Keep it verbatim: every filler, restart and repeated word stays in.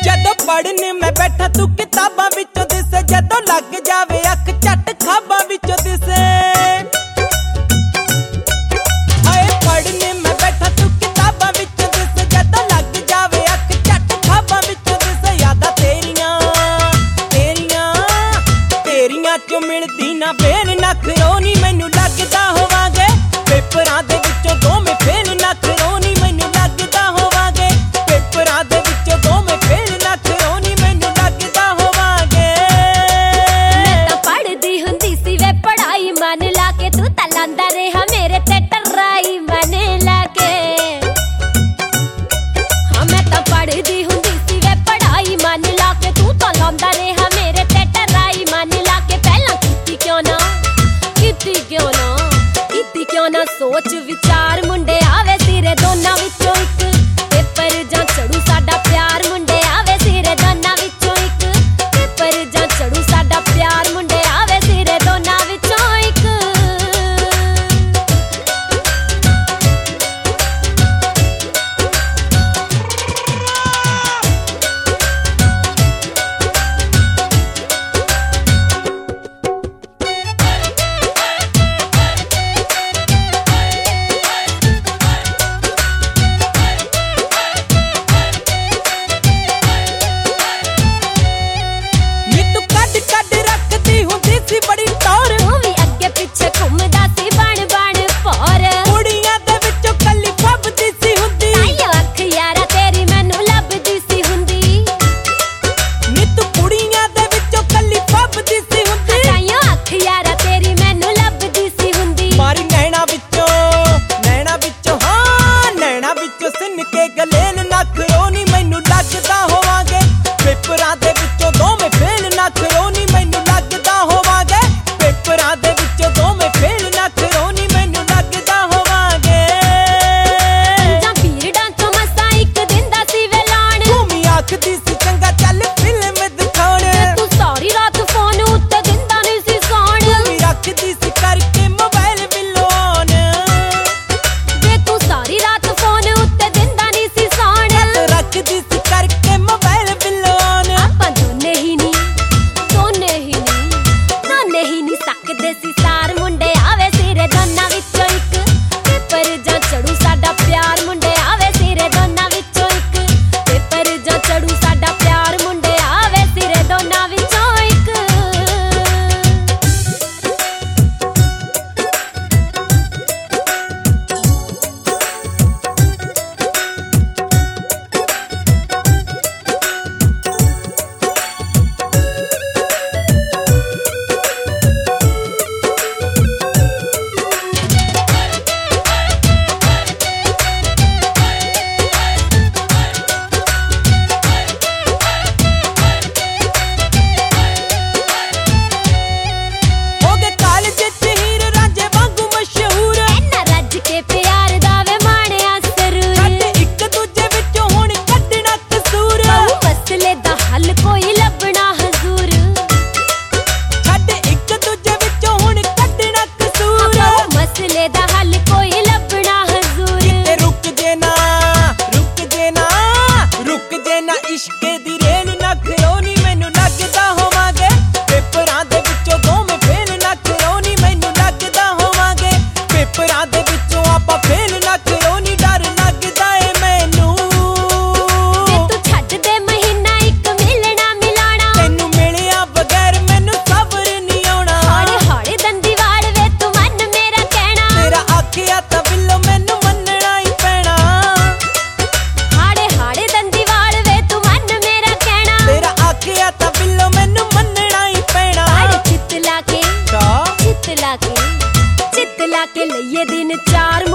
जदों पढ़ने मैं बैठा तू किताबां विचों दिसे, जदों लग जावे अख झट खाबां विचों दिसे। हाय पढ़ने मैं बैठा तू किताबां विचों दिसे, जदों लग जावे अख झट खाबां विचों दिसे। यादां तेरियां तेरियां तेरियां चों मिलदी ना बेन नखरों नी मैनू लगदा होवांगे पेपरां दे विचों दोवें फेल नखरों नी मैनू लगदा होवांगे पेपरां दे विचों दोवें फेल नखरों नी मैनू लगदा होवांगे। मैं तां पढ़दी हुंदी सी वे पढ़ाई मन ला के, तू तां लांदा रेहा मेरे ते टर्राई मन ला के। हाँ मैं तां पढ़दी हुंदी सी वे पढ़ाई मन ला के, तू तां लांदा रेहा मेरे ते टर्राई मन ला के। पहलां कीती क्यों ना कीती क्यों ना कीती क्यों ना सोच विचार मुंडे आवे सिरे दोनां विचों इक पेपर जां चढ़ू साडा प्यार मुंडे आवे सिरे दोनां विचों इक पेपर जां चढ़ू साडा प्यार मुंडे आवे सिरे दोनां विचों इक। बड़ी टौर तू भी अगे पिछे घुमदा सी बण बण भौर, कुड़ियां दे विचों कल्ली फबदी सी हुंदी। ताइयों अख यारा तेरी मैनू लभदी सी हुंदी, नी तू कुड़ियां दे विचों कल्ली फबदी सी हुंदी। ताइयों अख यारा तेरी मैनू लभदी सी हुंदी। मारी नैना विचों नैना विचों हाँ नैना विचों सिन के गलेल नखरों नी मैनू लगदा होवांगे पेपरां दे विचों दोवें फेल नखरों नी मैनू लगदा होवांगे पेपरां दे विचों दोवें फेल नखरों नी मैनू लगदा होवांगे। जां पीरडां चों मसां इक दिन दा सी वे लाण, भूमि आखदी सी चंगा चल फिल्म दिखाउण। तू सारी रात फोन उत्ते दिंदा नहीं सी सौण, भूमि रखदी सी करके मोबाइल बिल्लों ऑन। वे तू सारी रात फोन उत्ते दिंदा नहीं सी सौण, रखदी सी करके मोबाइल बिल्लों ऑन। आपां दोने ही नी दोने ही नी दोने ही नी सकदे सी सार मुंडे आवे सिरे दोनां विचों इक पेपर जां चढ़ू साडा प्यार मुंडे आवे सिरे दोनां विचों इक पेपर जां चढ़ू साडा प्यार मुंडे आवे सिरे दोनां विचों इक। हो गए कॉलेज च हीर रांझे वांगू मशहूर। ऐना रज के प्यार दा वे माणिया सरूर, छड्ड इक दूजे विचों हुण कड्ढना कसूर। बहु मसले दा हल कोई लभना हजूर, छड्ड इक दूजे विचों हुण कड्ढना कसूर। बहु मसले दा हल कोई लभना हजूर। ते रुक जे ना रुक जे ना रुक जे ना इश्के दी रेल नखरों नी मैनू लगदा होवांगे पेपरां दे विचों दोवें फेल नखरों नी मैनू लगदा होवांगे पेपरां दे विचों आपां फेल नखरों नी डर लगदा ए मैनू। वे तू छड्ड दे महीना इक मिलना मिलाना, तैनू मिलिया बगैर मैनू सबर नहीं आउणा। हौले हौले दंदी वाल वे तू मन मेरा कहना, तेरा आखिया तां बिल्लो मैनू मन्नना ही पैना। हाड़े हाड़े दंदी वाल वे तू मन मेरा कहना, तेरा आखिया तां बिल्लो मैनू मन्नना ही पैना। हाड़े चित ला के का चित ला के चित ला के लइए दिन चार